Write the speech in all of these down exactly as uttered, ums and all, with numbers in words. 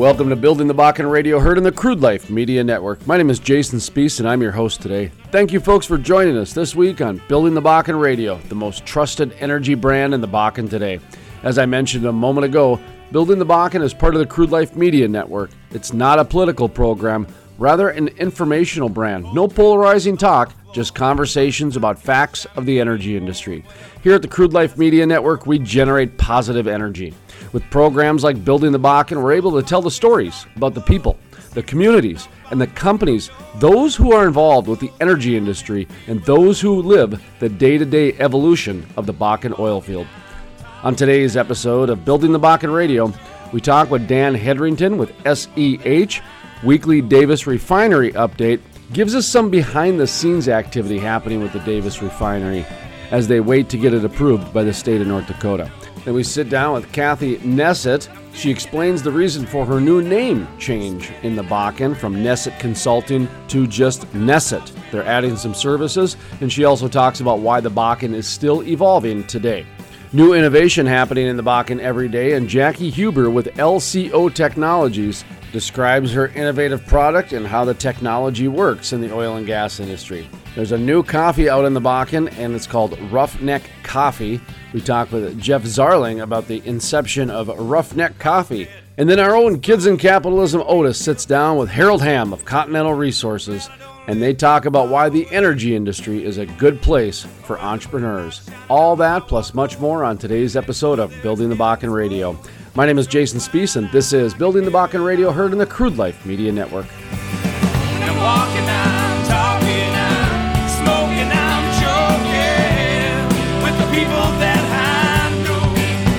Welcome to Building the Bakken Radio, heard in the Crude Life Media Network. My name is Jason Spees, and I'm your host today. Thank you, folks, for joining us this week on Building the Bakken Radio, the most trusted energy brand in the Bakken today. As I mentioned a moment ago, Building the Bakken is part of the Crude Life Media Network. It's not a political program, rather an informational brand. No polarizing talk, just conversations about facts of the energy industry. Here at the Crude Life Media Network, we generate positive energy. With programs like Building the Bakken, we're able to tell the stories about the people, the communities, and the companies, those who are involved with the energy industry and those who live the day-to-day evolution of the Bakken oil field. On today's episode of Building the Bakken Radio, we talk with Dan Hedrington with S E H. Weekly Davis Refinery update gives us some behind-the-scenes activity happening with the Davis Refinery as they wait to get it approved by the state of North Dakota. Then we sit down with Kathy Nessett. She explains the reason for her new name change in the Bakken from Nessett Consulting to just Nessett. They're adding some services, and she also talks about why the Bakken is still evolving today. New innovation happening in the Bakken every day, and Jackie Huber with L C O Technologies describes her innovative product and how the technology works in the oil and gas industry. There's a new coffee out in the Bakken, and it's called Roughneck Coffee. We talk with Jeff Zarling about the inception of Roughneck Coffee. And then our own Kids in Capitalism Otis sits down with Harold Ham of Continental Resources, and they talk about why the energy industry is a good place for entrepreneurs. All that plus much more on today's episode of Building the Bakken Radio. My name is Jason Spees, and this is Building the Bakken Radio, heard in the Crude Life Media Network. I'm walking, I'm talking, I'm smoking, I'm joking with the people that I know.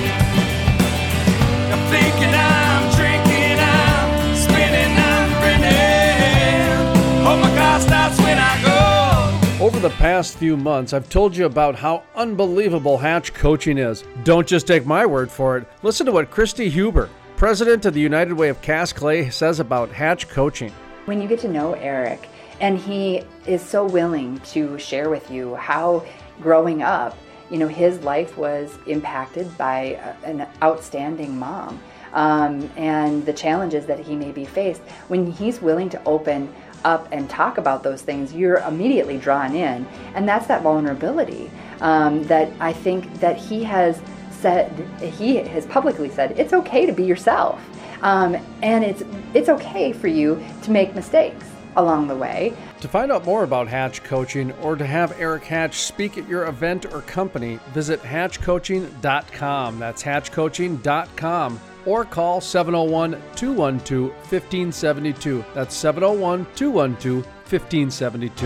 I'm thinking, I'm drinking, I'm spinning, I'm grinning. Oh my God, stops when I go. Over the past few months, I've told you about how unbelievable Hatch Coaching is. Don't just take my word for it. Listen to what Christy Huber, president of the United Way of Cass Clay, says about Hatch Coaching. When you get to know Eric, and he is so willing to share with you how growing up, you know, his life was impacted by an outstanding mom, um, and the challenges that he may be faced. When he's willing to open up and talk about those things, you're immediately drawn in, and that's that vulnerability um, that I think that he has said, he has publicly said, it's okay to be yourself, um, and it's it's okay for you to make mistakes along the way. To find out more about Hatch Coaching or to have Eric Hatch speak at your event or company, visit hatch coaching dot com. That's hatch coaching dot com. Or call seven oh one, two one two, one five seven two. That's seven oh one, two one two, one five seven two.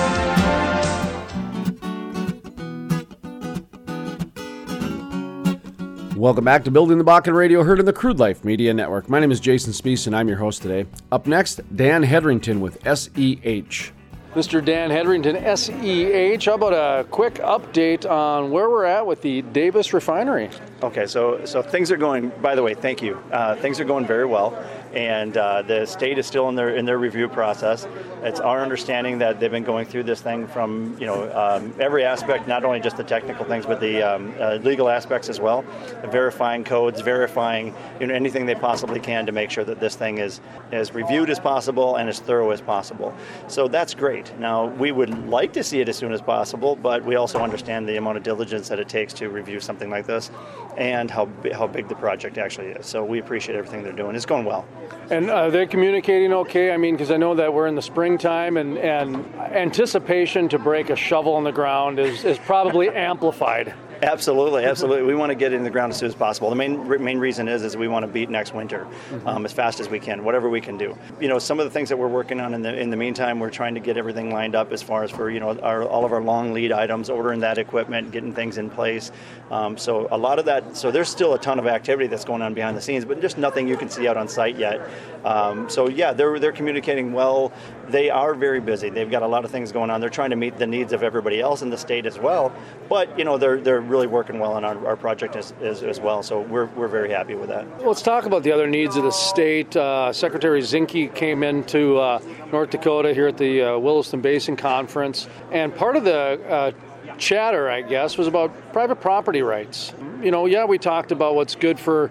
Welcome back to Building the Bakken Radio, heard in the Crude Life Media Network. My name is Jason Spees, and I'm your host today. Up next, Dan Hedrington with S E H. Mister Dan Hedrington, S E H, how about a quick update on where we're at with the Davis Refinery? Okay, so so things are going, by the way, thank you. Uh, things are going very well, and uh, the state is still in their in their review process. It's our understanding that they've been going through this thing from, you know, um, every aspect, not only just the technical things, but the um, uh, legal aspects as well, verifying codes, verifying, you know, anything they possibly can to make sure that this thing is as reviewed as possible and as thorough as possible. So that's great. Now, we would like to see it as soon as possible, but we also understand the amount of diligence that it takes to review something like this and how how big the project actually is. So we appreciate everything they're doing. It's going well. And are they communicating okay? I mean, because I know that we're in the springtime, and, and anticipation to break a shovel in the ground is, is probably amplified. Absolutely, absolutely. We want to get it in the ground as soon as possible. The main main reason is is we want to beat next winter um, as fast as we can, whatever we can do. You know, some of the things that we're working on in the in the meantime, we're trying to get everything lined up as far as for, you know, our, all of our long lead items, ordering that equipment, getting things in place. Um, so a lot of that, so there's still a ton of activity that's going on behind the scenes, but just nothing you can see out on site yet. Um, so yeah, they're they're communicating well. They are very busy. They've got a lot of things going on. They're trying to meet the needs of everybody else in the state as well. But you know, they're they're really working well on our, our project as, as, as well. So we're we're very happy with that. Let's talk about the other needs of the state. Uh, Secretary Zinke came into uh, North Dakota here at the uh, Williston Basin Conference, and part of the uh, chatter, I guess, was about private property rights. You know, yeah, we talked about what's good for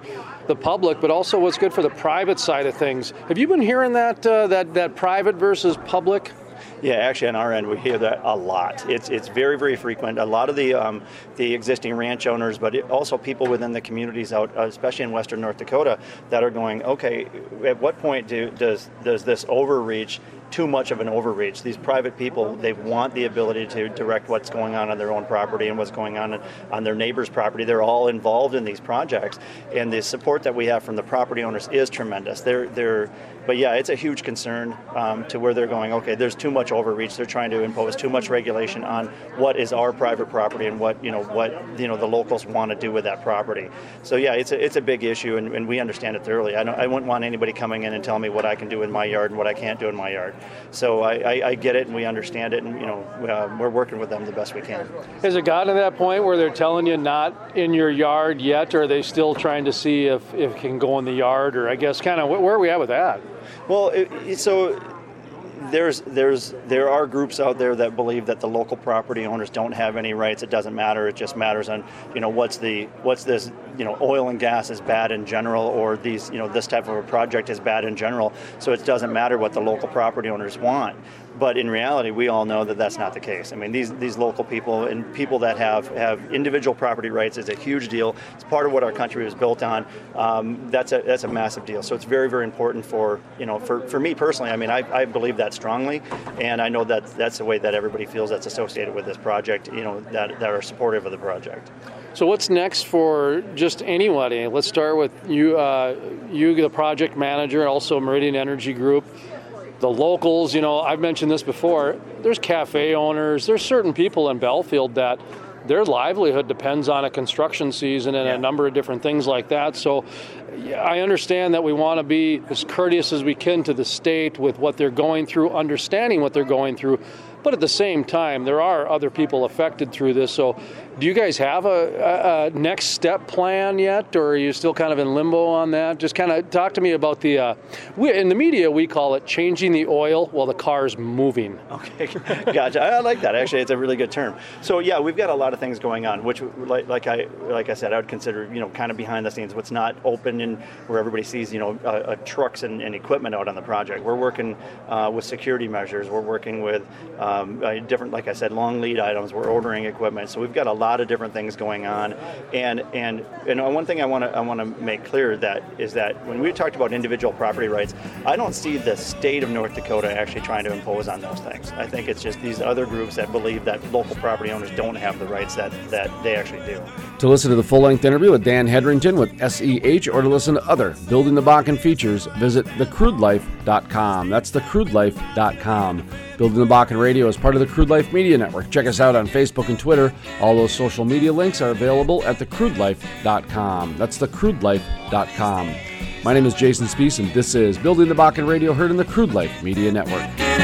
the public, but also what's good for the private side of things. Have you been hearing that uh, that that private versus public? Yeah, actually on our end we hear that a lot. It's it's very, very frequent. A lot of the um, the existing ranch owners, but it, also people within the communities out, uh, especially in western North Dakota, that are going, okay, at what point do, does does this overreach, too much of an overreach? These private people, they want the ability to direct what's going on on their own property and what's going on on their neighbor's property. They're all involved in these projects, and the support that we have from the property owners is tremendous. They're they're But yeah, it's a huge concern um, to where they're going, okay, there's too much overreach. They're trying to impose too much regulation on what is our private property and what, you know, what, you know, the locals want to do with that property. So yeah, it's a, it's a big issue, and, and we understand it thoroughly. I, don't, I wouldn't want anybody coming in and telling me what I can do in my yard and what I can't do in my yard. So I, I, I get it, and we understand it, and, you know, uh, we're working with them the best we can. Has it gotten to that point where they're telling you not in your yard yet, or are they still trying to see if, if it can go in the yard, or I guess kind of where are we at with that? Well, it, so there's there's there are groups out there that believe that the local property owners don't have any rights. It doesn't matter. It just matters on, you know, what's the what's this, you know, oil and gas is bad in general, or these, you know, this type of a project is bad in general. So it doesn't matter what the local property owners want. But in reality, we all know that that's not the case. I mean, these these local people and people that have, have individual property rights is a huge deal. It's part of what our country was built on. Um, that's a that's a massive deal. So it's very, very important for, you know, for, for me personally. I mean, I, I believe that strongly, and I know that that's the way that everybody feels that's associated with this project, you know, that, that are supportive of the project. So what's next for just anybody? Let's start with you, uh, you, the project manager, and also Meridian Energy Group. The locals, you know, I've mentioned this before, there's cafe owners, there's certain people in Belfield that their livelihood depends on a construction season and yeah. a number of different things like that. So yeah, I understand that we want to be as courteous as we can to the state with what they're going through, understanding what they're going through. But at the same time, there are other people affected through this. So do you guys have a, a, a next step plan yet, or are you still kind of in limbo on that? Just kind of talk to me about the, uh, we, in the media, we call it changing the oil while the car's moving. Okay, gotcha. I like that. Actually, it's a really good term. So yeah, we've got a lot of things going on, which, like, like I like I said, I would consider, you know, kind of behind the scenes, what's not open and where everybody sees, you know, uh, uh, trucks and, and equipment out on the project. We're working uh, with security measures. We're working with um, uh, different, like I said, long lead items. We're ordering equipment. So we've got a lot of different things going on, and and and one thing I want to I want to make clear that is that when we talked about individual property rights, I don't see the state of North Dakota actually trying to impose on those things. I think it's just these other groups that believe that local property owners don't have the rights that that they actually do. To listen to the full-length interview with Dan Hedrington with S E H, or to listen to other Building the Bakken features, visit the crude life dot com. That's the crude life dot com. Building the Bakken Radio is part of the Crude Life Media Network. Check us out on Facebook and Twitter. All those social media links are available at the crude life dot com. That's the crude life dot com. My name is Jason Spiess, and this is Building the Bakken Radio, heard in the Crude Life Media Network.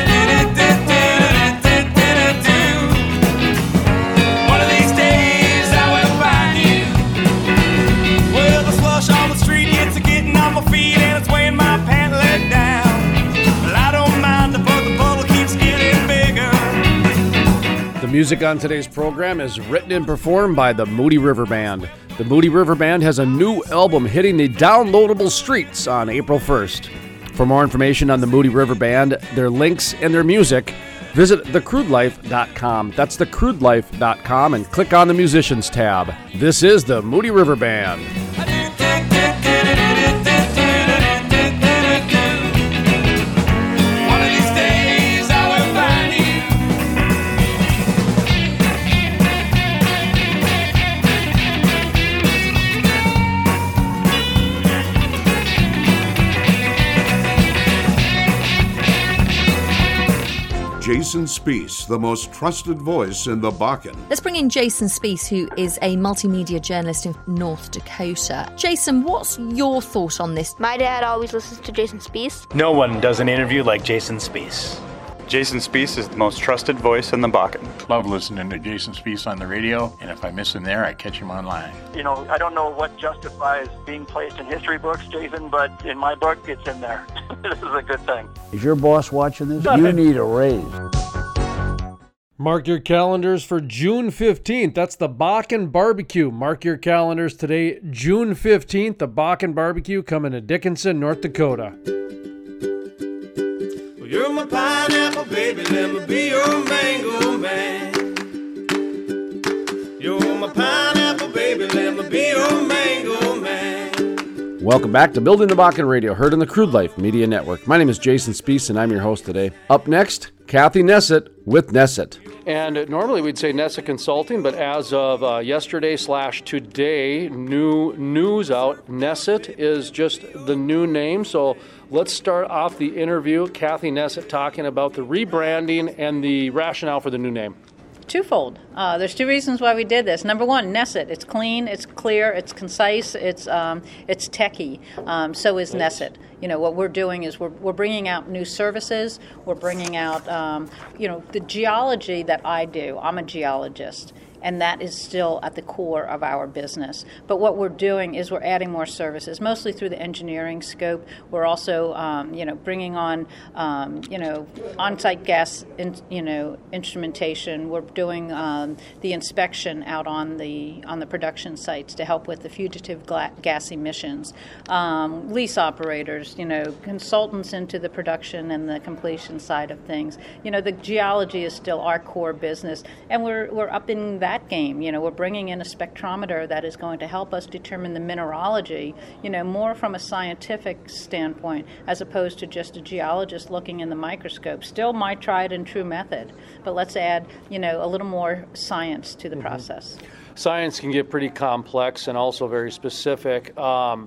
One of these days I will find you. Well, the slush on the street, it's a getting on my feet, and it's weighing my pant leg down. Well, I don't mind, but the puddle keeps getting bigger. The music on today's program is written and performed by the Moody River Band. The Moody River Band has a new album hitting the downloadable streets on April first. For more information on the Moody River Band, their links, and their music, visit the crude life dot com. That's the crude life dot com, and click on the Musicians tab. This is the Moody River Band. Jason Spiess, the most trusted voice in the Bakken. Let's bring in Jason Spiess, who is a multimedia journalist in North Dakota. Jason, what's your thought on this? My dad always listens to Jason Spiess. No one does an interview like Jason Spiess. Jason Spiess is the most trusted voice in the Bakken. Love listening to Jason Spiess on the radio, and if I miss him there, I catch him online. You know, I don't know what justifies being placed in history books, Jason, but in my book, it's in there. This is a good thing. Is your boss watching this? You need a raise. Mark your calendars for June fifteenth. That's the Bakken Barbecue. Mark your calendars today, June fifteenth, the Bakken Barbecue coming to Dickinson, North Dakota. Well, you're my pineapple, baby, let me be your mango man. You're my pineapple, baby, let me be your mango man. Welcome back to Building the Bakken Radio, heard on the Crude Life Media Network. My name is Jason Spiess, and I'm your host today. Up next, Kathy Nessett with Nessett. And normally we'd say Nessett Consulting, but as of uh, yesterday slash today, new news out, Nessett is just the new name. So let's start off the interview. Kathy Nessett talking about the rebranding and the rationale for the new name. Twofold. Uh, there's two reasons why we did this. Number one, Nessett. It's clean, it's clear, it's concise, it's um, it's techy. Um, so is Nessett. You know, what we're doing is we're we're bringing out new services. We're bringing out, um, you know, the geology that I do. I'm a geologist. And that is still at the core of our business. But what we're doing is we're adding more services, mostly through the engineering scope. We're also, um, you know, bringing on, um, you know, on-site gas, in, you know, instrumentation. We're doing um, the inspection out on the on the production sites to help with the fugitive gla- gas emissions. Um, lease operators, you know, consultants into the production and the completion side of things. You know, the geology is still our core business, and we're we're upping that game. You know, we're bringing in a spectrometer that is going to help us determine the mineralogy, you know, more from a scientific standpoint as opposed to just a geologist looking in the microscope. Still my tried and true method, but let's add, you know, a little more science to the mm-hmm. process. Science can get pretty complex and also very specific. Um,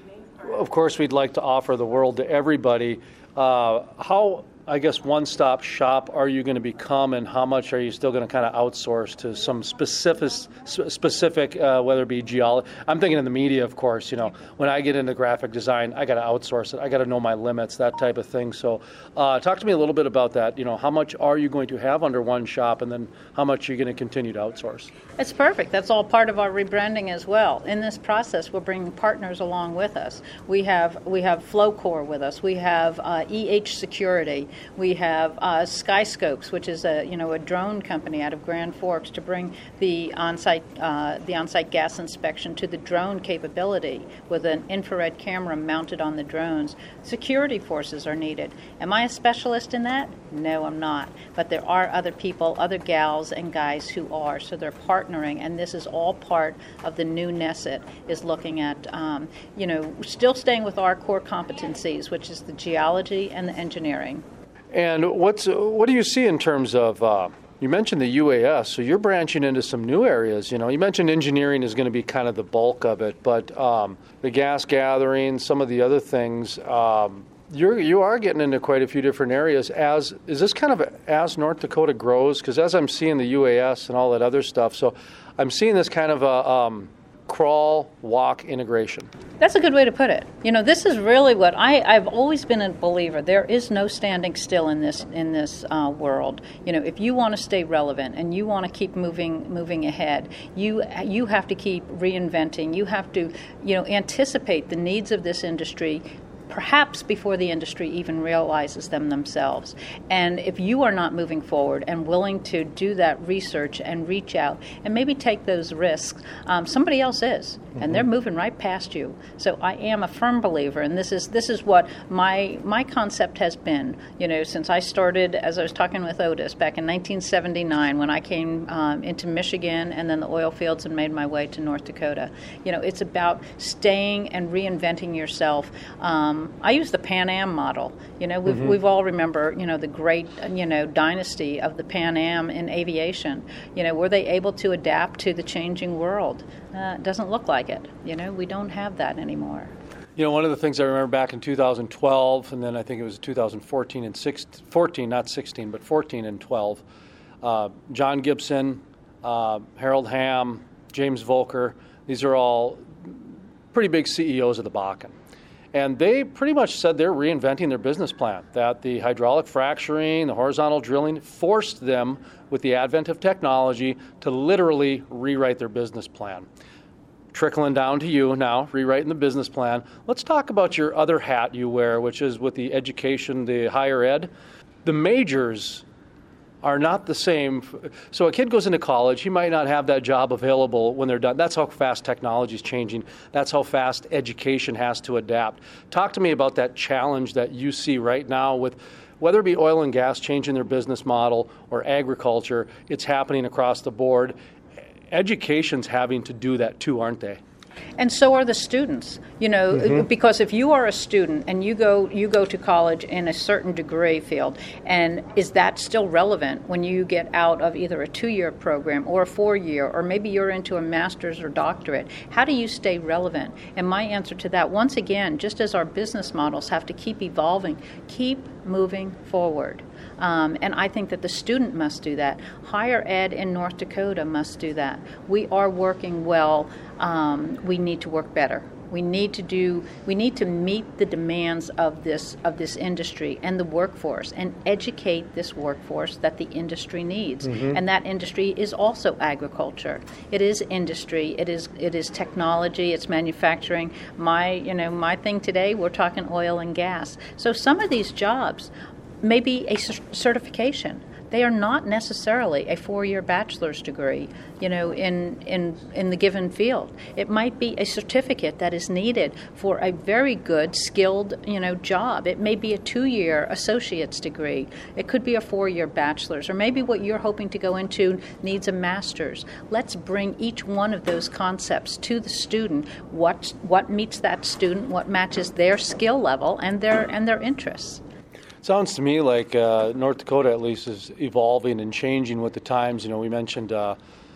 of course, we'd like to offer the world to everybody. Uh, how I guess one-stop shop are you going to become, and how much are you still going to kind of outsource to some specific, specific uh, whether it be geology? I'm thinking in the media, of course. You know, when I get into graphic design, I got to outsource it. I got to know my limits, that type of thing. So, uh, talk to me a little bit about that. You know, how much are you going to have under one shop, and then how much are you going to continue to outsource? It's perfect. That's all part of our rebranding as well. In this process, we're bringing partners along with us. We have we have Flowcore with us. We have uh, E H Security. We have uh, Skyscopes, which is a you know a drone company out of Grand Forks, to bring the on-site uh, the on-site gas inspection to the drone capability with an infrared camera mounted on the drones. Security forces are needed. Am I a specialist in that? No, I'm not. But there are other people, other gals and guys who are. So they're partnering, and this is all part of the new Nessett, is looking at um, you know still staying with our core competencies, which is the geology and the engineering. And what's what do you see in terms of, uh, you mentioned the U A S, so you're branching into some new areas. You know, you mentioned engineering is going to be kind of the bulk of it, but um, the gas gathering, some of the other things, um, you're, you are getting into quite a few different areas. As is this kind of as North Dakota grows? Because as I'm seeing the U A S and all that other stuff, so I'm seeing this kind of a um, crawl, walk integration. That's a good way to put it. You know, this is really what I, I've always been a believer. There is no standing still in this in this uh, world. You know, if you want to stay relevant and you want to keep moving moving ahead, you you have to keep reinventing. You have to, you know, anticipate the needs of this industry, perhaps before the industry even realizes them themselves. And if you are not moving forward and willing to do that research and reach out and maybe take those risks, um, somebody else is, mm-hmm. and they're moving right past you. So I am a firm believer, and this is this is what my my concept has been. You know, since I started, as I was talking with Otis back in nineteen seventy-nine, when I came um, into Michigan and then the oil fields and made my way to North Dakota. You know, it's about staying and reinventing yourself. Um, I use the Pan Am model. You know, we've mm-hmm. we've all remember, you know, the great, you know, dynasty of the Pan Am in aviation. You know, were they able to adapt to the changing world? Uh, it doesn't look like it. You know, we don't have that anymore. You know, one of the things I remember back in two thousand twelve, and then I think it was two thousand fourteen and sixteen, fourteen, not sixteen, but fourteen and twelve, uh, John Gibson, uh, Harold Hamm, James Volker, these are all pretty big C E Os of the Bakken. And they pretty much said they're reinventing their business plan, that the hydraulic fracturing, the horizontal drilling forced them, with the advent of technology, to literally rewrite their business plan. Trickling down to you now, rewriting the business plan. Let's talk about your other hat you wear, which is with the education, the higher ed. The majors are not the same. So a kid goes into college, he might not have that job available when they're done. That's how fast technology is changing. That's how fast education has to adapt. Talk to me about that challenge that you see right now with whether it be oil and gas changing their business model or agriculture. It's happening across the board. Education's having to do that too, aren't they? And so are the students, you know, mm-hmm. because if you are a student and you go you go to college in a certain degree field, and is that still relevant when you get out of either a two-year program or a four-year, or maybe you're into a master's or doctorate? How do you stay relevant? And my answer to that, once again, just as our business models have to keep evolving, keep moving forward. Um, and I think that the student must do that. Higher ed in North Dakota must do that. We are working well. Um, we need to work better. We need to do. We need to meet the demands of this of this industry and the workforce, and educate this workforce that the industry needs. Mm-hmm. And that industry is also agriculture. It is industry. It is it is technology. It's manufacturing. My you know my thing today. We're talking oil and gas. So some of these jobs may be a certification. They are not necessarily a four-year bachelor's degree, you know, in, in in the given field. It might be a certificate that is needed for a very good, skilled, you know, job. It may be a two-year associate's degree. It could be a four-year bachelor's, or maybe what you're hoping to go into needs a master's. Let's bring each one of those concepts to the student. What what meets that student? What matches their skill level and their and their interests? Sounds to me like uh, North Dakota, at least, is evolving and changing with the times. You know, we mentioned uh,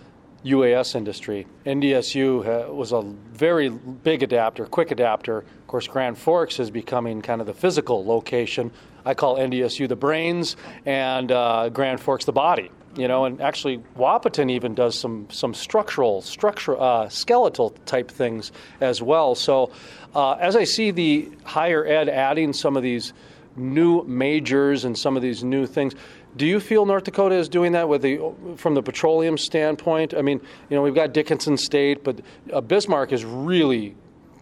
U A S industry. N D S U uh, was a very big adapter, quick adapter. Of course, Grand Forks is becoming kind of the physical location. I call N D S U the brains, and uh, Grand Forks the body. You know, and actually Wahpeton even does some some structural, structure, uh, skeletal type things as well. So, uh, as I see the higher ed adding some of these new majors and some of these new things, do you feel North Dakota is doing that with the from the petroleum standpoint? I mean, you know, we've got Dickinson State, but uh, Bismarck is really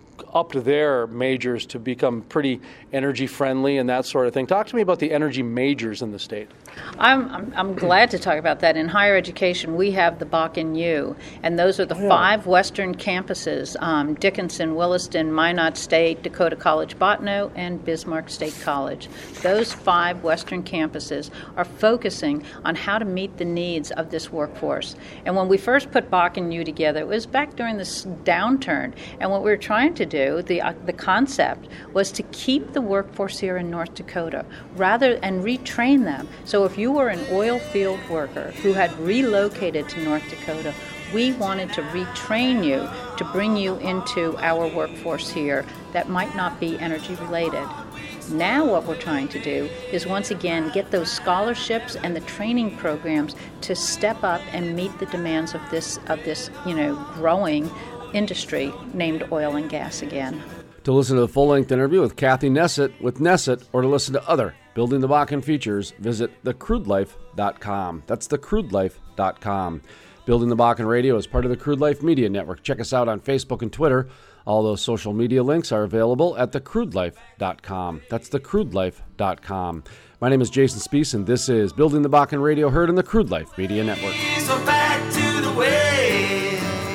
up to their majors to become pretty energy friendly and that sort of thing. Talk to me about the energy majors in the state. I'm, I'm, I'm glad to talk about that. In higher education, we have the Bakken U, and those are the oh, yeah. five western campuses, um, Dickinson, Williston, Minot State, Dakota College Bottineau, and Bismarck State College. Those five western campuses are focusing on how to meet the needs of this workforce. And when we first put Bakken U together, it was back during this downturn, and what we were trying to do, the uh, the concept, was to keep the workforce here in North Dakota, rather and retrain them. So if you were an oil field worker who had relocated to North Dakota, we wanted to retrain you to bring you into our workforce here that might not be energy related. Now what we're trying to do is once again get those scholarships and the training programs to step up and meet the demands of this of this, you know, growing industry named oil and gas again. To listen to the full-length interview with Kathy Nessett with Nessett, or to listen to other Building the Bakken features, visit the crude life dot com. That's the crude life dot com. Building the Bakken Radio is part of the Crude Life Media Network. Check us out on Facebook and Twitter. All those social media links are available at the crude life dot com. That's the crude life dot com. My name is Jason Spiess, and this is Building the Bakken Radio, heard in the Crude Life Media Network. So back to the way.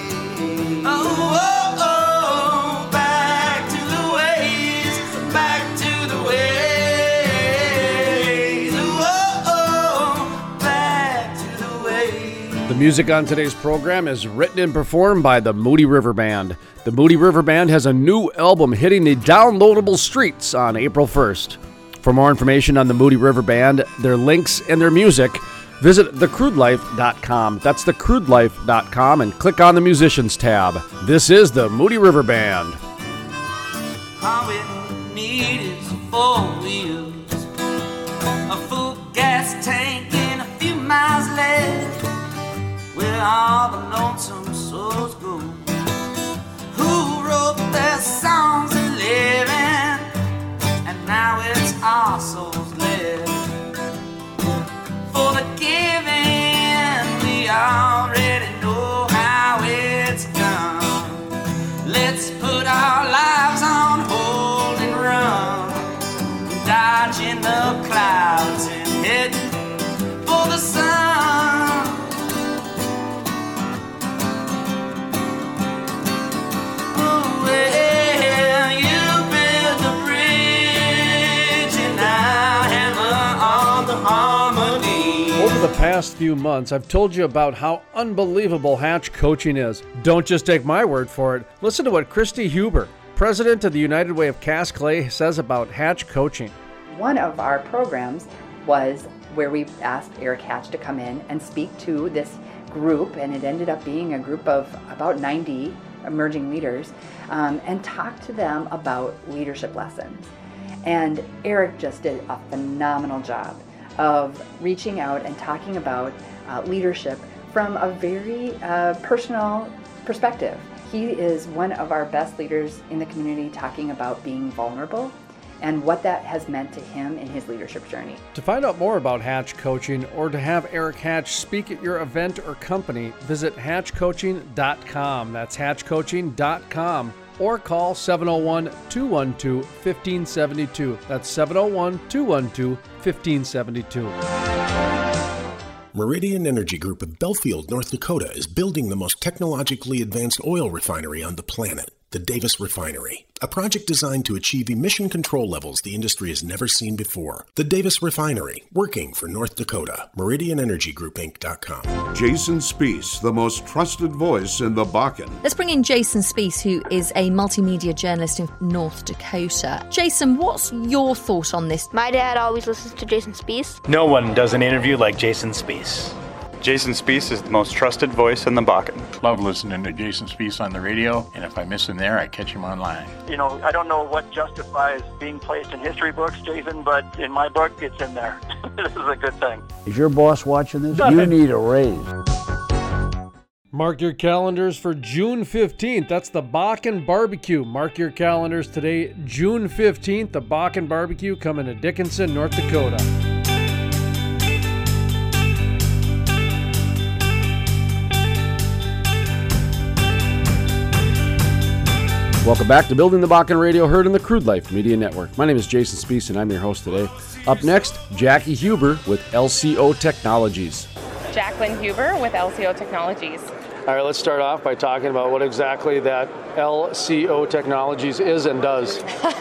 Oh, oh, oh, back to the ways, back to the ways. Oh, oh, back to the ways. The music on today's program is written and performed by the Moody River Band. The Moody River Band has a new album hitting the downloadable streets on April first. For more information on the Moody River Band, their links, and their music, visit the crude life dot com. That's the crude life dot com, and click on the Musicians tab. This is the Moody River Band. All we need is four wheels, a full gas tank, and a few miles left, where all the lonesome souls go, who wrote their songs and living, and now it's our souls left. For the giving, we already know how it's done. Let's put our lives on hold and run, dodging the clouds and heading harmony. Over the past few months, I've told you about how unbelievable Hatch Coaching is. Don't just take my word for it. Listen to what Christy Huber, president of the United Way of Cast Clay, says about Hatch Coaching. One of our programs was where we asked Eric Hatch to come in and speak to this group, and it ended up being a group of about ninety emerging leaders, um, and talk to them about leadership lessons. And Eric just did a phenomenal job of reaching out and talking about uh, leadership from a very uh, personal perspective. He is one of our best leaders in the community, talking about being vulnerable and what that has meant to him in his leadership journey. To find out more about Hatch Coaching or to have Eric Hatch speak at your event or company, visit hatch coaching dot com. That's hatch coaching dot com. Or call seven oh one, two one two, one five seven two. That's seven oh one, two one two, one five seven two. Meridian Energy Group of Belfield, North Dakota is building the most technologically advanced oil refinery on the planet, the Davis Refinery, a project designed to achieve emission control levels the industry has never seen before. The Davis Refinery, working for North Dakota. Meridian Energy Group Inc dot com. Jason Spees, the most trusted voice in the Bakken. Let's bring in Jason Spees, who is a multimedia journalist in North Dakota. Jason, what's your thought on this? My dad always listens to Jason Spees. No one does an interview like Jason Spees. Jason Spees is the most trusted voice in the Bakken. Love listening to Jason Spees on the radio, and if I miss him there, I catch him online. You know, I don't know what justifies being placed in history books, Jason, but in my book, it's in there. This is a good thing. Is your boss watching this? Nothing. You need a raise. Mark your calendars for June fifteenth. That's the Bakken Barbecue. Mark your calendars today, June fifteenth, the Bakken Barbecue coming to Dickinson, North Dakota. Welcome back to Building the Bakken Radio, heard on the Crude Life Media Network. My name is Jason Spees, and I'm your host today. Up next, Jackie Huber with L C O Technologies. Jacqueline Huber with L C O Technologies. All right, let's start off by talking about what exactly that L C O Technologies is and does.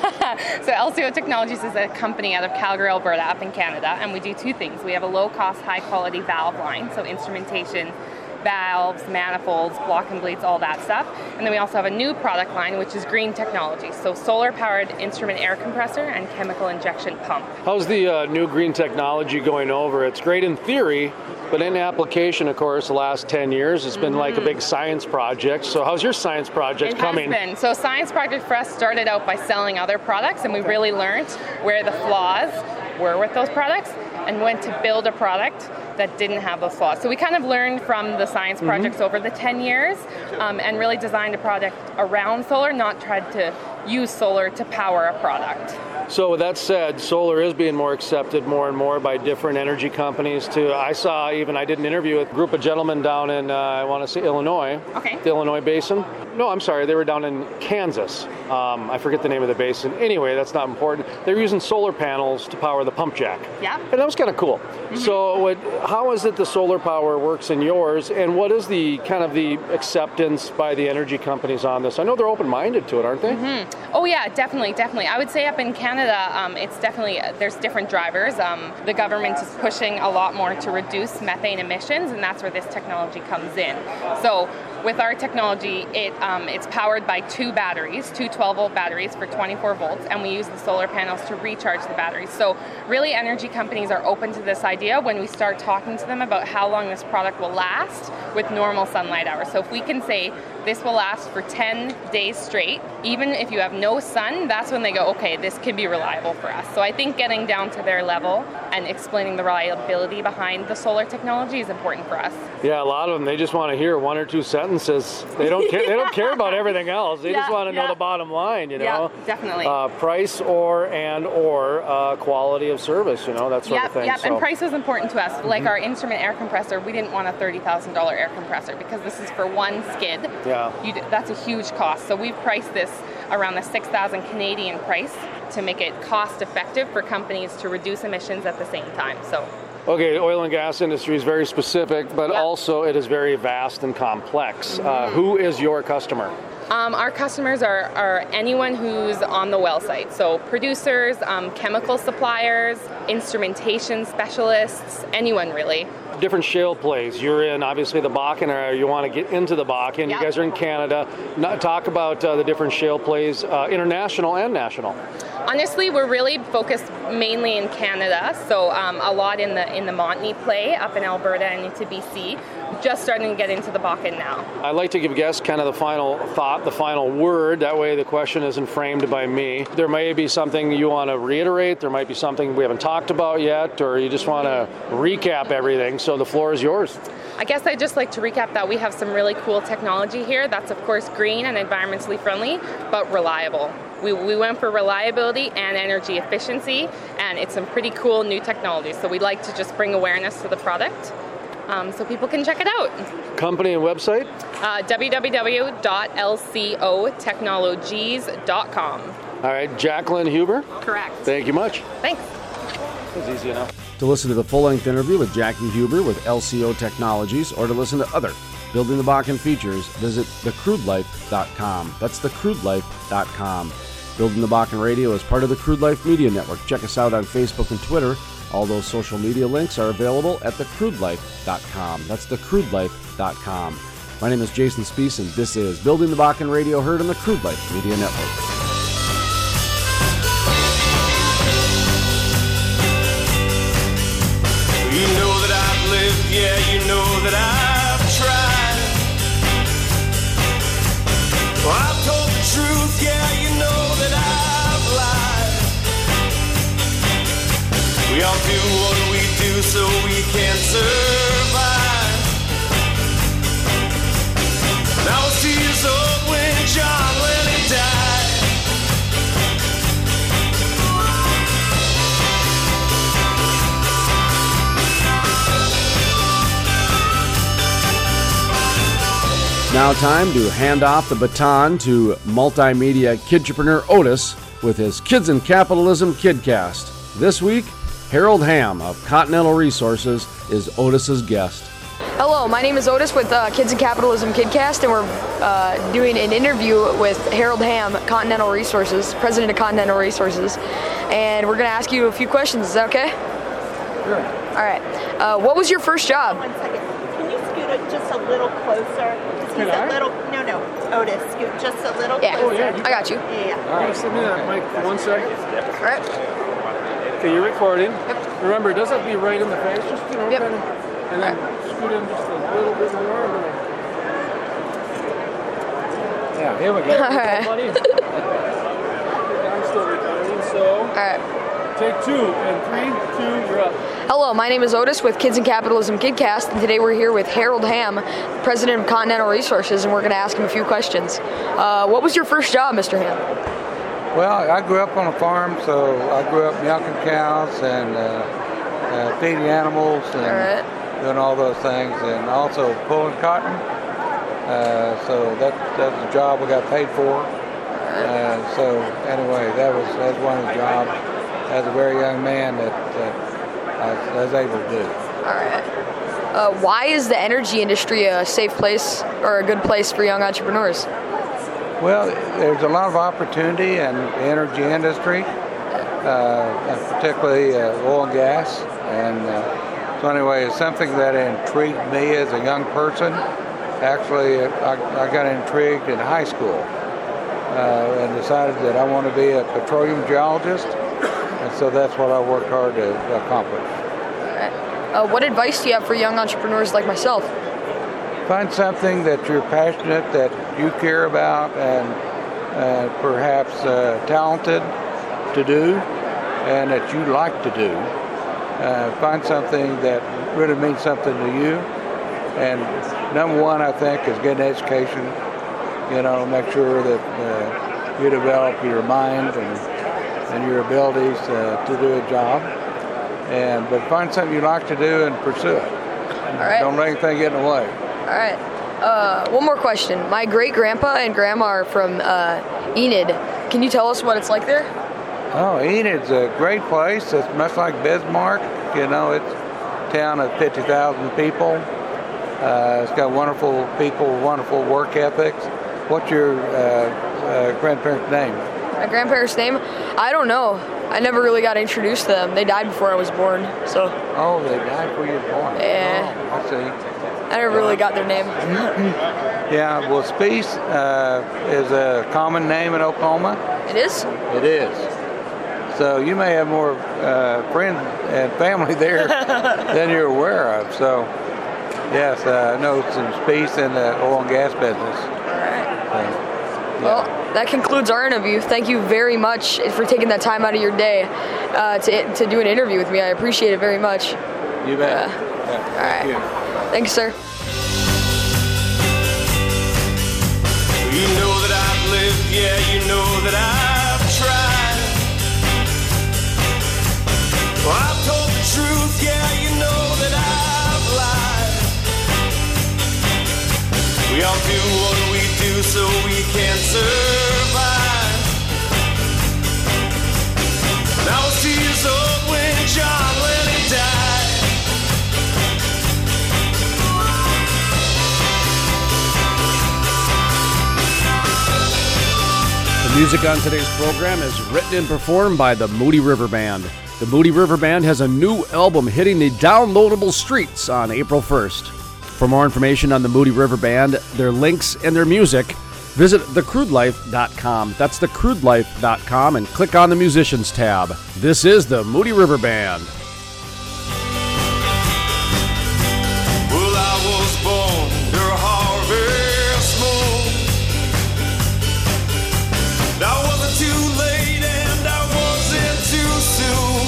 So L C O Technologies is a company out of Calgary, Alberta, up in Canada, and we do two things. We have a low-cost, high-quality valve line, so instrumentation, valves, manifolds, block and bleeds, all that stuff. And then we also have a new product line, which is green technology. So solar-powered instrument air compressor and chemical injection pump. How's the uh, new green technology going over? It's great in theory, but in application, of course, the last ten years, it's been mm-hmm. like a big science project. So how's your science project it coming? It has been. So science project for us started out by selling other products, and we really learned where the flaws were with those products and went to build a product that didn't have those flaws. So we kind of learned from the science projects mm-hmm. over the ten years um, and really designed a product around solar, not tried to use solar to power a product. So with that said, solar is being more accepted more and more by different energy companies too. I saw even, I did an interview with a group of gentlemen down in, uh, I want to say Illinois, okay. the Illinois basin. No, I'm sorry, they were down in Kansas. Um, I forget the name of the basin. Anyway, that's not important. They're using solar panels to power the pump jack. Yeah. And that was kind of cool. Mm-hmm. So what, how is it the solar power works in yours, and what is the kind of the acceptance by the energy companies on this? I know they're open-minded to it, aren't they? Mm-hmm. Oh yeah, definitely, definitely. I would say up in Canada, um, it's definitely, there's different drivers. Um, the government is pushing a lot more to reduce methane emissions, and that's where this technology comes in. So with our technology, it um, it's powered by two batteries, two twelve-volt batteries for twenty-four volts, and we use the solar panels to recharge the batteries. So really, energy companies are open to this idea when we start talking to them about how long this product will last with normal sunlight hours. So if we can say this will last for ten days straight, even if you have no sun, that's when they go, okay, this could be reliable for us. So I think getting down to their level and explaining the reliability behind the solar technology is important for us. Yeah, a lot of them, they just want to hear one or two sentences. They don't care. They don't care about everything else. They yeah, just want to yeah. know the bottom line. You know, yeah, definitely. Uh, price or and or uh, quality of service. You know, that sort yep, of thing. Yep, so. and price was important to us. Mm-hmm. Like our instrument air compressor, we didn't want a thirty thousand dollars air compressor because this is for one skid. Yeah. You, that's a huge cost. So we've priced this around the six thousand Canadian price to make it cost effective for companies to reduce emissions at the same time. So. Okay, oil and gas industry is very specific, but yep. also it is very vast and complex. Mm-hmm. Uh, who is your customer? Um, our customers are, are anyone who's on the well site. So producers, um, chemical suppliers, instrumentation specialists, anyone really. Different shale plays. You're in, obviously, the Bakken, or you want to get into the Bakken. Yep. You guys are in Canada. Not, talk about uh, the different shale plays, uh, international and national. Honestly, we're really focused mainly in Canada, so um, a lot in the in the Montney play up in Alberta and into B C. Just starting to get into the Bakken now. I like to give guests kind of the final thought, the final word. That way the question isn't framed by me. There may be something you want to reiterate. There might be something we haven't talked about yet, or you just want to recap everything. So the floor is yours. I guess I'd just like to recap that we have some really cool technology here that's, of course, green and environmentally friendly, but reliable. We, we went for reliability and energy efficiency, and it's some pretty cool new technology. So we'd like to just bring awareness to the product um, so people can check it out. Company and website? Uh, w w w dot l c o technologies dot com. All right, Jacqueline Huber? Correct. Thank you much. Thanks. That was easy enough. To listen to the full-length interview with Jackie Huber with L C O Technologies, or to listen to other Building the Bakken features, visit the crude life dot com. That's the crude life dot com. Building the Bakken Radio is part of the Crude Life Media Network. Check us out on Facebook and Twitter. All those social media links are available at the crude life dot com. That's the crude life dot com. My name is Jason Spiess, and this is Building the Bakken Radio, heard on the Crude Life Media Network. You know that I've lived, yeah, you know that I've tried. Well, I've told the truth, yeah, you know that I've lied. We all do what we do so we can survive. And I was two years old when John Lennon died. Now time to hand off the baton to multimedia kidtrepreneur Otis with his Kids in Capitalism Kidcast. This week, Harold Ham of Continental Resources is Otis's guest. Hello, my name is Otis with uh, Kids in Capitalism Kidcast, and we're uh, doing an interview with Harold Ham, Continental Resources, president of Continental Resources, and we're going to ask you a few questions. Is that okay? Sure. All right. Uh, what was your first job? One second. Can you scoot it just a little closer? He's a little, no, no, Otis, scoot just a little yeah. closer. Oh, yeah, I got you. Yeah, yeah. All right, send me that mic for one second. All right. Okay, you're recording. Yep. Remember, it doesn't have to be right in the face, just, you know, yep. kind of, and then right. Scoot in just a little bit more. And then... Yeah, here we go. All right. I'm still recording, so. All right. Take two, and three, two, you're up. Hello, my name is Otis with Kids in Capitalism Kidcast, and today we're here with Harold Ham, president of Continental Resources, and we're going to ask him a few questions. Uh, what was your first job, Mister Ham? Well, I grew up on a farm, so I grew up milking cows and uh, uh, feeding animals and all right. doing all those things, and also pulling cotton. Uh, so that, that was a job we got paid for. Uh, so anyway, that was, that was one of the jobs as a very young man that uh, I was able to do. All right. Uh, why is the energy industry a safe place or a good place for young entrepreneurs? Well, there's a lot of opportunity in the energy industry, uh, particularly uh, oil and gas. And uh, so anyway, it's something that intrigued me as a young person. Actually, I, I got intrigued in high school uh, and decided that I want to be a petroleum geologist. And so that's what I worked hard to accomplish. All right. Uh, what advice do you have for young entrepreneurs like myself? Find something that you're passionate, that you care about, and uh, perhaps uh, talented to do, and that you like to do. Uh, find something that really means something to you. And number one, I think, is get an education. You know, make sure that uh, you develop your mind and and your abilities uh, to do a job, and but find something you like to do and pursue it. All right. Don't let anything get in the way. All right. Uh, one more question. My great-grandpa and grandma are from uh, Enid. Can you tell us what it's like there? Oh, Enid's a great place. It's much like Bismarck. You know, it's a town of fifty thousand people. Uh, it's got wonderful people, wonderful work ethics. what's your uh, uh, grandparents' name? My grandparents' name? I don't know. I never really got introduced to them. They died before I was born, so. Oh, they died before you were born. Yeah. Oh, I see. I never really got their name. Yeah, well, Speece uh, is a common name in Oklahoma. It is? It is. So you may have more uh, friends and family there than you're aware of. So, yes, uh, I know some Speece in the oil and gas business. All right. So, yeah. Well, that concludes our interview. Thank you very much for taking that time out of your day uh, to to do an interview with me. I appreciate it very much. You bet. Uh, yeah. All right. You. Thanks, sir. You know that I've lived, yeah, you know that I've tried. Well, I've told the truth, yeah, you know that I've lied. We all do what we do so we can survive. And I was two years old when John Lennon died. The music on today's program is written and performed by the Moody River Band. The Moody River Band has a new album hitting the downloadable streets on April first. For more information on the Moody River Band, their links, and their music, visit the crude life dot com. That's the crude life dot com and click on the Musicians tab. This is the Moody River Band. Well, I was born under a harvest moon. I wasn't too late and I wasn't too soon.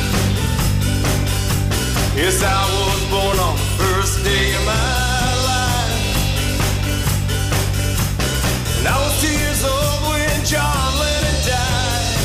Yes, I was born on the first day of my life. And I was two years old when John Lennon died.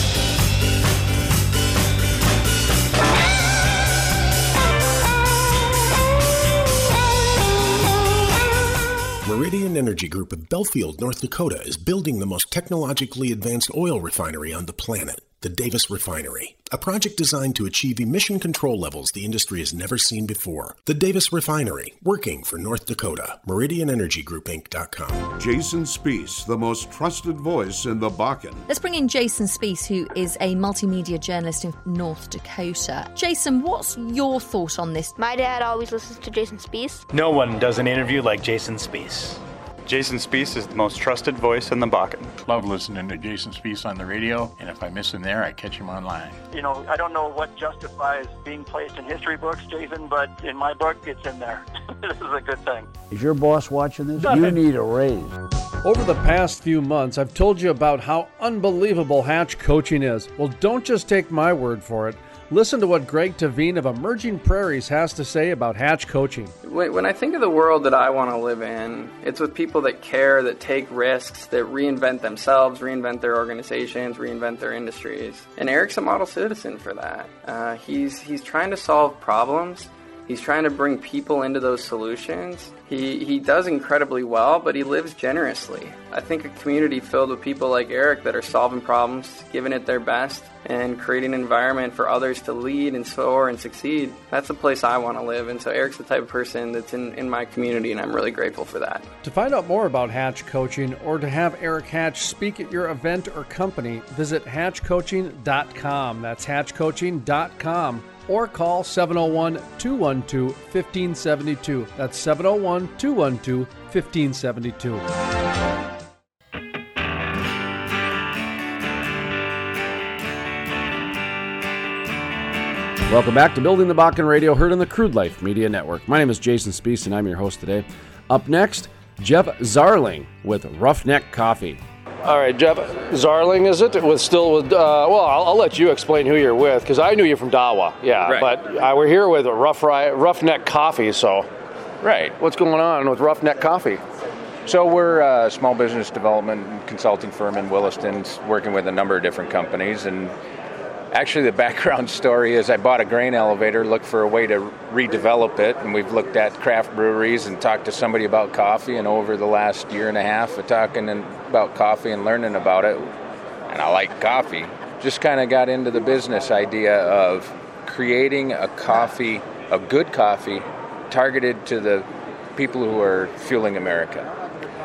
Meridian Energy Group of Belfield, North Dakota is building the most technologically advanced oil refinery on the planet, the Davis Refinery, a project designed to achieve emission control levels the industry has never seen before. The Davis Refinery, working for North Dakota. Meridian Energy Group Inc dot com. Jason Speece, the most trusted voice in the Bakken. Let's bring in Jason Speece, who is a multimedia journalist in North Dakota. Jason, what's your thought on this? My dad always listens to Jason Speece. No one does an interview like Jason Speece. Jason Speece is the most trusted voice in the Bakken. Love listening to Jason Speece on the radio, and if I miss him there, I catch him online. You know, I don't know what justifies being placed in history books, Jason, but in my book, it's in there. This is a good thing. Is your boss watching this? You need a raise. Over the past few months, I've told you about how unbelievable Hatch Coaching is. Well, don't just take my word for it. Listen to what Greg Tavine of Emerging Prairies has to say about Hatch Coaching. When I think of the world that I want to live in, it's with people that care, that take risks, that reinvent themselves, reinvent their organizations, reinvent their industries. And Eric's a model citizen for that. Uh, he's he's trying to solve problems. He's trying to bring people into those solutions. He he does incredibly well, but he lives generously. I think a community filled with people like Eric that are solving problems, giving it their best, and creating an environment for others to lead and soar and succeed, that's the place I want to live. And so Eric's the type of person that's in, in my community, and I'm really grateful for that. To find out more about Hatch Coaching or to have Eric Hatch speak at your event or company, visit hatch coaching dot com. That's hatch coaching dot com. Or call seven oh one, two one two, one five seven two. That's seven oh one, two one two, one five seven two. Welcome back to Building the Bakken Radio, heard on the Crude Life Media Network. My name is Jason Speece, and I'm your host today. Up next, Jeff Zarling with Roughneck Coffee. All right, Jeff Zarling, is it? With still with, uh, well, I'll, I'll let you explain who you're with, because I knew you from Dawa, yeah. Right. But uh, we're here with a rough ri- Roughneck Coffee, so. Right. What's going on with Roughneck Coffee? So we're a small business development consulting firm in Williston, working with a number of different companies. And actually the background story is I bought a grain elevator, looked for a way to redevelop it, and we've looked at craft breweries and talked to somebody about coffee. And over the last year and a half of talking about coffee and learning about it, and I like coffee, just kind of got into the business idea of creating a coffee, a good coffee, targeted to the people who are fueling America.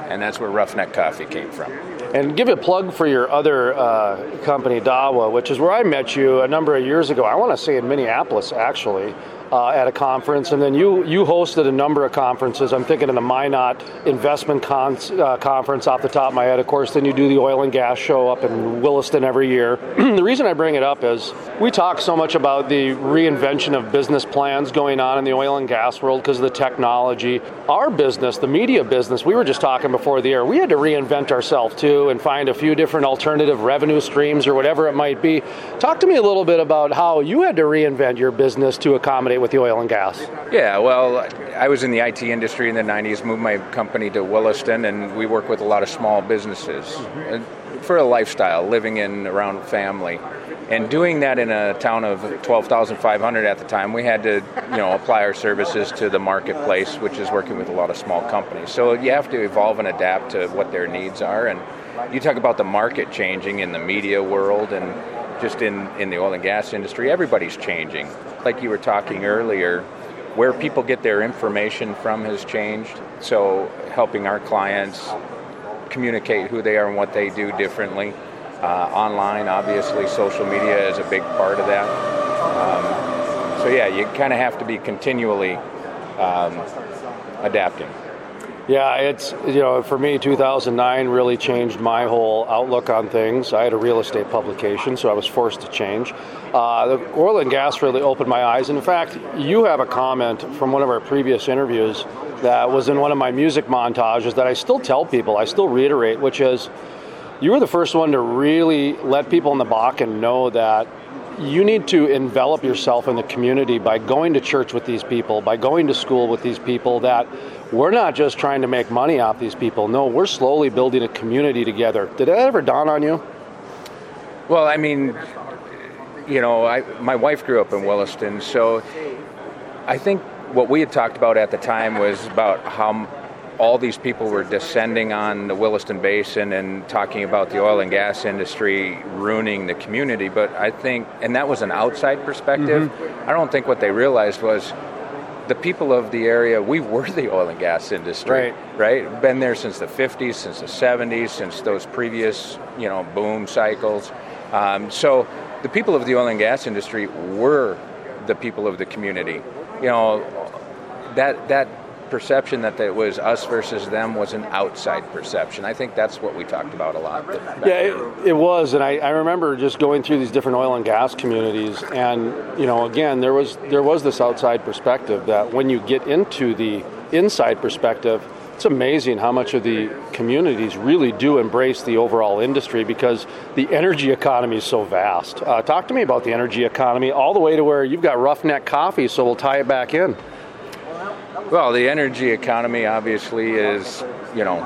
and that's where Roughneck Coffee came from. And give a plug for your other uh, company, Dawa, which is where I met you a number of years ago. I want to say in Minneapolis, actually, uh, at a conference. And then you you hosted a number of conferences. I'm thinking of the Minot Investment Con- uh, Conference off the top of my head. Of course, then you do the oil and gas show up in Williston every year. The reason I bring it up is we talk so much about the reinvention of business plans going on in the oil and gas world because of the technology. Our business, the media business, we were just talking before the air, we had to reinvent ourselves too and find a few different alternative revenue streams or whatever it might be. Talk to me a little bit about how you had to reinvent your business to accommodate with the oil and gas. Yeah, well, I was in the I T industry in the nineties, moved my company to Williston, and we work with a lot of small businesses mm-hmm. for a lifestyle, living in around family. And doing that in a town of twelve thousand five hundred at the time, we had to, you know, apply our services to the marketplace, which is working with a lot of small companies. So you have to evolve and adapt to what their needs are. And you talk about the market changing in the media world and just in, in the oil and gas industry, everybody's changing. Like you were talking earlier, where people get their information from has changed. So helping our clients communicate who they are and what they do differently. Uh, online, obviously, social media is a big part of that. Um, so yeah, you kind of have to be continually um, adapting. Yeah, it's, you know, for me, two thousand nine really changed my whole outlook on things. I had a real estate publication, so I was forced to change. Uh, the oil and gas really opened my eyes. And in fact, you have a comment from one of our previous interviews that was in one of my music montages that I still tell people, I still reiterate, which is, you were the first one to really let people in the Bakken know that you need to envelop yourself in the community by going to church with these people, by going to school with these people, that we're not just trying to make money off these people. No, we're slowly building a community together. Did that ever dawn on you? Well, I mean, you know, I, my wife grew up in Williston, so I think what we had talked about at the time was about how all these people were descending on the Williston Basin and talking about the oil and gas industry ruining the community. But I think, and that was an outside perspective, mm-hmm. I don't think what they realized was the people of the area, we were the oil and gas industry, right? right? Been there since the fifties, since the seventies, since those previous, you know, boom cycles. Um, so the people of the oil and gas industry were the people of the community. You know, that that perception that it was us versus them was an outside perception. I think that's what we talked about a lot. Yeah, it, it was, and I, I remember just going through these different oil and gas communities, and you know, again, there was there was this outside perspective that when you get into the inside perspective, it's amazing how much of the communities really do embrace the overall industry because the energy economy is so vast. Uh, talk to me about the energy economy, all the way to where you've got Roughneck Coffee, so we'll tie it back in. Well, the energy economy obviously is, you know,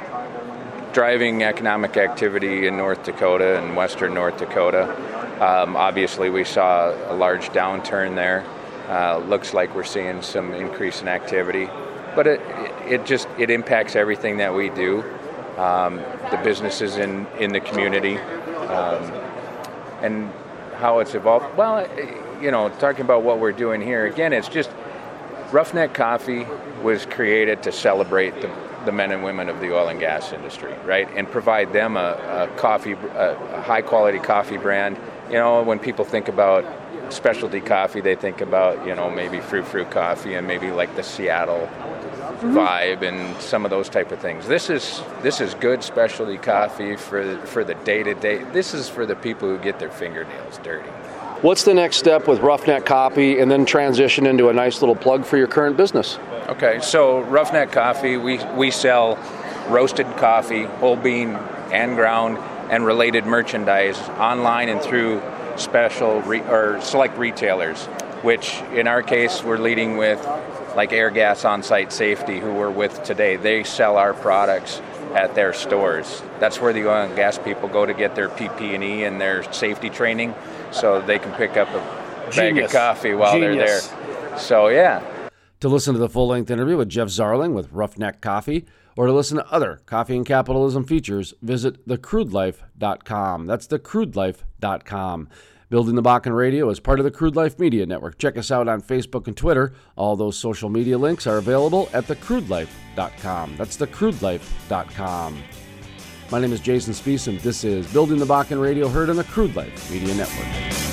driving economic activity in North Dakota and western North Dakota. Um, obviously, we saw a large downturn there. Uh, looks like we're seeing some increase in activity, but it it just it impacts everything that we do. Um, the businesses in in the community, um, and how it's evolved. Well, you know, talking about what we're doing here again, it's just. Roughneck Coffee was created to celebrate the, the men and women of the oil and gas industry, right? And provide them a, a coffee, a, a high-quality coffee brand. You know, when people think about specialty coffee, they think about, you know, maybe Frou Frou coffee and maybe like the Seattle mm-hmm. vibe and some of those type of things. This is this is good specialty coffee for for the day-to-day. This is for the people who get their fingernails dirty. What's the next step with Roughneck Coffee, and then transition into a nice little plug for your current business? Okay, so Roughneck Coffee, we, we sell roasted coffee, whole bean and ground, and related merchandise online and through special re- or select retailers, which in our case we're leading with like Airgas On-Site Safety, who we're with today. They sell our products at their stores. That's where the oil and gas people go to get their P P and E and their safety training, so they can pick up a bag Genius. of coffee while Genius. they're there. So, yeah. To listen to the full-length interview with Jeff Zarling with Roughneck Coffee, or to listen to other Coffee and Capitalism features, visit the crude life dot com. That's the crude life dot com. Building the Bakken Radio is part of the Crude Life Media Network. Check us out on Facebook and Twitter. All those social media links are available at the crude life dot com. That's the crude life dot com. My name is Jason Spiess, and this is Building the Bakken Radio, heard on the Crude Life Media Network.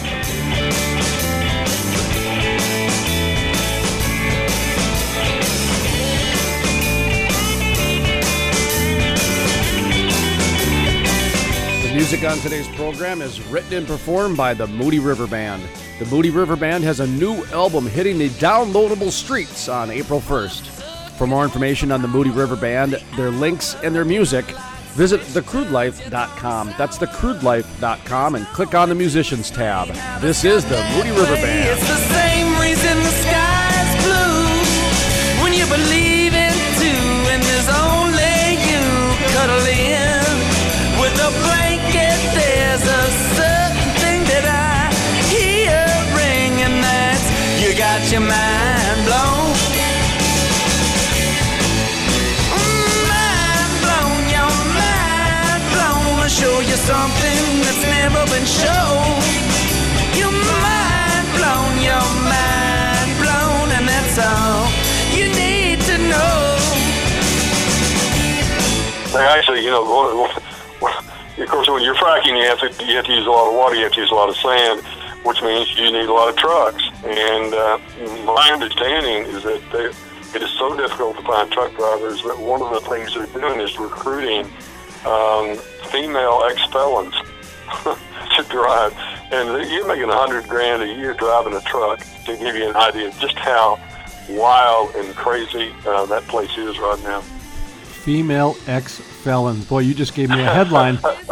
Music on today's program is written and performed by the Moody River Band. The Moody River Band has a new album hitting the downloadable streets on April first. For more information on the Moody River Band, their links, and their music, visit the crude life dot com. That's the crude life dot com, and click on the Musicians tab. This is the Moody River Band. It's the same reason the sky's blue when you believe in two, and there's only you cuddle in with a blanket. There's a certain thing that I hear ring, and that's you got your mind blown. Mind blown, your mind blown. I'll show you something that's never been shown. Your mind blown, your mind blown, and that's all you need to know. Actually, you know, of course, when you're fracking, you have to you have to use a lot of water. You have to use a lot of sand, which means you need a lot of trucks. And uh, my understanding is that they, it is so difficult to find truck drivers that one of the things they're doing is recruiting um, female ex-felons to drive. And you're making a hundred grand a year driving a truck. To give you an idea of just how wild and crazy uh, that place is right now. Female ex-felons. Boy, you just gave me a headline. Silly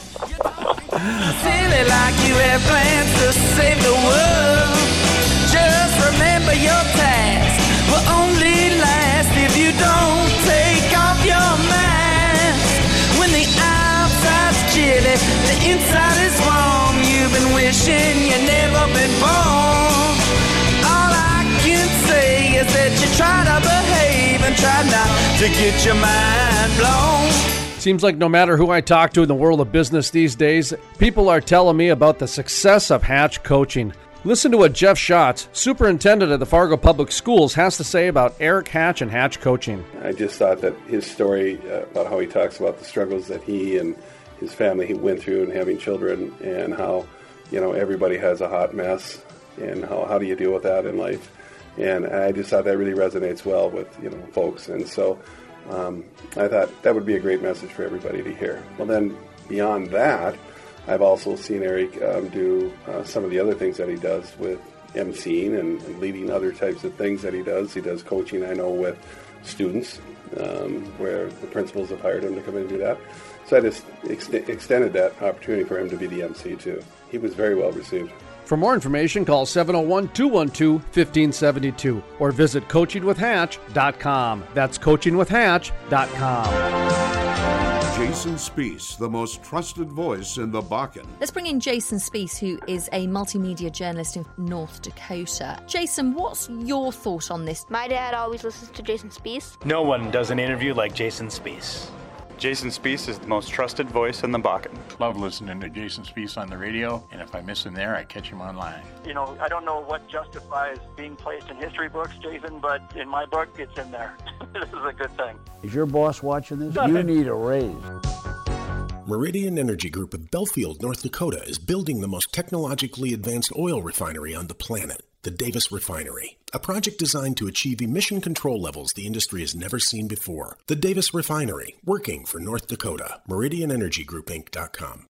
like you have plans to save the world. Just remember your task will only last if you don't take off your mask. When the outside's chilly, the inside is warm. You've been wishing you never been born. All I can say is that you try to behave and try not to get your mind blown. Seems like no matter who I talk to in the world of business these days, people are telling me about the success of Hatch coaching. Listen to what Jeff Schatz, superintendent of the Fargo Public Schools, has to say about Eric Hatch and Hatch coaching. I just thought that his story uh, about how he talks about the struggles that he and his family he went through and having children, and how, you know, everybody has a hot mess, and how, how do you deal with that in life. And I just thought that really resonates well with, you know, folks. And so um, I thought that would be a great message for everybody to hear. Well, then beyond that, I've also seen Eric um, do uh, some of the other things that he does with emceeing and, and leading other types of things that he does. He does coaching, I know, with students, um, where the principals have hired him to come in and do that. So I just ex- extended that opportunity for him to be the M C too. He was very well received. For more information, call seven oh one, two one two, one five seven two or visit coaching with hatch dot com. That's coaching with hatch dot com. Jason Spiess, the most trusted voice in the Bakken. Let's bring in Jason Spiess, who is a multimedia journalist in North Dakota. Jason, what's your thought on this? My dad always listens to Jason Spiess. No one does an interview like Jason Spiess. Jason Spiess is the most trusted voice in the Bakken. Love listening to Jason Spiess on the radio, and if I miss him there, I catch him online. You know, I don't know what justifies being placed in history books, Jason, but in my book, it's in there. This is a good thing. Is your boss watching this? You need a raise. Meridian Energy Group of Belfield, North Dakota is building the most technologically advanced oil refinery on the planet, the Davis Refinery, a project designed to achieve emission control levels the industry has never seen before. The Davis Refinery, working for North Dakota. Meridian Energy Group Inc dot com.